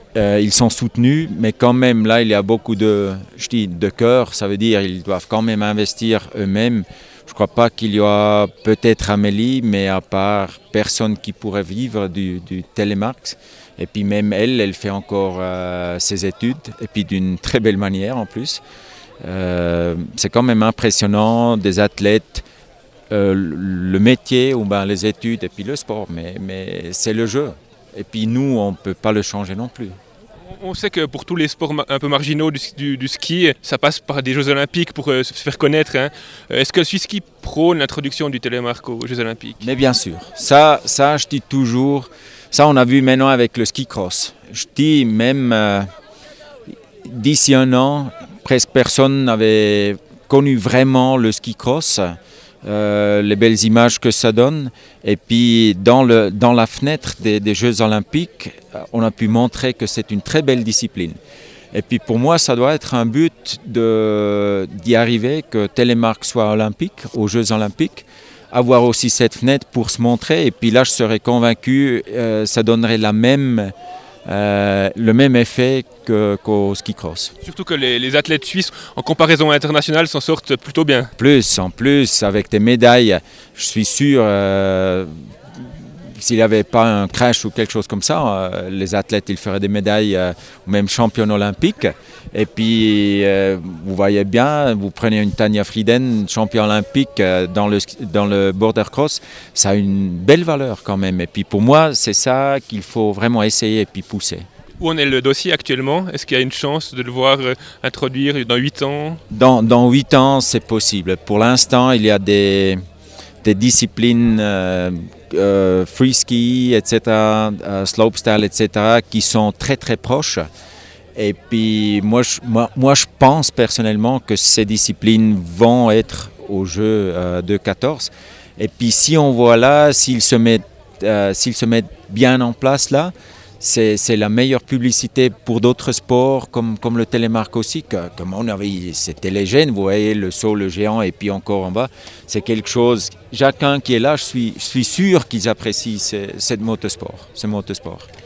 Ils sont soutenus, mais quand même, là, il y a beaucoup de cœur. Ça veut dire qu'ils doivent quand même investir eux-mêmes. Je ne crois pas qu'il y aura peut-être Amélie, mais à part personne qui pourrait vivre du télémark. Et puis même elle fait encore ses études, et puis d'une très belle manière en plus. C'est quand même impressionnant, des athlètes, le métier, ou ben les études, et puis le sport, mais c'est le jeu. Et puis nous, on ne peut pas le changer non plus. On sait que pour tous les sports un peu marginaux du ski, ça passe par des Jeux Olympiques pour se faire connaître. Hein. Est-ce que le Swiss Ski prône l'introduction du télémark aux Jeux Olympiques ? Mais bien sûr, ça je dis toujours, ça on a vu maintenant avec le ski cross. Je dis même d'ici un an, presque personne n'avait connu vraiment le ski cross. Les belles images que ça donne. Et puis dans la fenêtre des Jeux Olympiques, on a pu montrer que c'est une très belle discipline. Et puis pour moi, ça doit être un but d'y arriver, que télémark soit olympique, aux Jeux Olympiques, avoir aussi cette fenêtre pour se montrer. Et puis là, je serais convaincu, ça donnerait le même effet qu'au ski cross. Surtout que les athlètes suisses, en comparaison internationale, s'en sortent plutôt bien. En plus, avec des médailles, je suis sûr, s'il n'y avait pas un crash ou quelque chose comme ça, les athlètes, ils feraient des médailles, ou même championne olympique. Et puis, vous voyez bien, vous prenez une Tanja Frieden, championne olympique dans le border cross, ça a une belle valeur quand même. Et puis pour moi, c'est ça qu'il faut vraiment essayer et puis pousser. Où en est le dossier actuellement ? Est-ce qu'il y a une chance de le voir introduire dans 8 ans ? Dans 8 ans, c'est possible. Pour l'instant, il y a des disciplines free ski, etc., slopestyle, etc., qui sont très très proches. Et puis moi, je pense personnellement que ces disciplines vont être aux Jeux de 14. Et puis si on voit là, s'ils se mettent bien en place là, c'est la meilleure publicité pour d'autres sports comme le télémark aussi, comme on avait, c'était les gènes, vous voyez, le saut, le géant et puis encore en bas, c'est quelque chose, chacun qui est là, je suis sûr qu'ils apprécient ce motosport.